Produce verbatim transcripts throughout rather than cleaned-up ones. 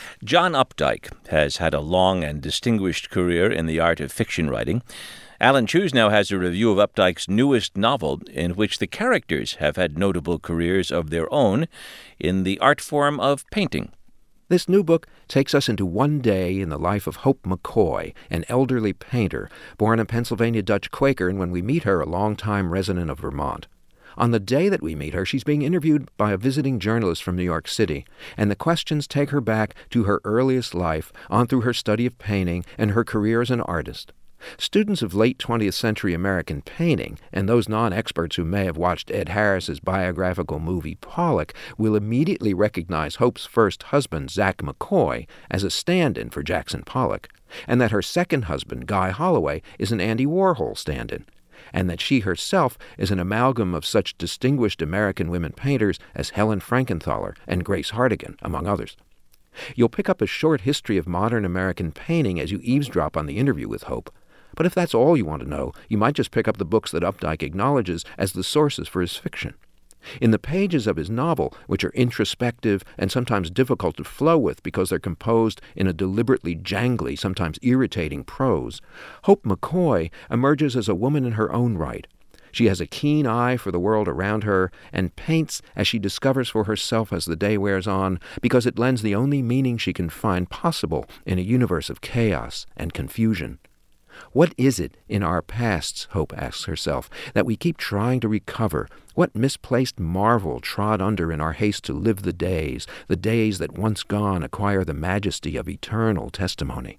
John Updike has had a long and distinguished career in the art of fiction writing. Alan Cheuse now has a review of Updike's newest novel, in which the characters have had notable careers of their own in the art form of painting. This new book takes us into one day in the life of Hope McCoy, an elderly painter, born a Pennsylvania Dutch Quaker, and when we meet her, a longtime resident of Vermont. On the day that we meet her, she's being interviewed by a visiting journalist from New York City, and the questions take her back to her earliest life, on through her study of painting and her career as an artist. Students of late twentieth century American painting, and those non-experts who may have watched Ed Harris's biographical movie Pollock, will immediately recognize Hope's first husband, Zach McCoy, as a stand-in for Jackson Pollock, and that her second husband, Guy Holloway, is an Andy Warhol stand-in, and that she herself is an amalgam of such distinguished American women painters as Helen Frankenthaler and Grace Hardigan, among others. You'll pick up a short history of modern American painting as you eavesdrop on the interview with Hope. But if that's all you want to know, you might just pick up the books that Updike acknowledges as the sources for his fiction. In the pages of his novel, which are introspective and sometimes difficult to flow with because they're composed in a deliberately jangly, sometimes irritating prose, Hope McCoy emerges as a woman in her own right. She has a keen eye for the world around her and paints as she discovers for herself as the day wears on, because it lends the only meaning she can find possible in a universe of chaos and confusion. What is it in our pasts, Hope asks herself, that we keep trying to recover? What misplaced marvel trod under in our haste to live the days, the days that once gone acquire the majesty of eternal testimony?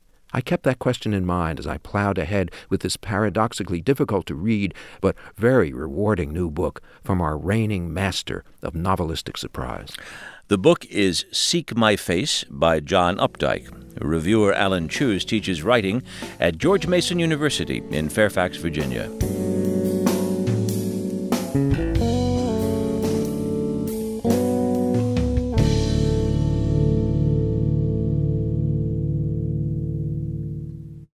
I kept that question in mind as I plowed ahead with this paradoxically difficult-to-read but very rewarding new book from our reigning master of novelistic surprise. The book is Seek My Face by John Updike. Reviewer Alan Cheuse teaches writing at George Mason University in Fairfax, Virginia.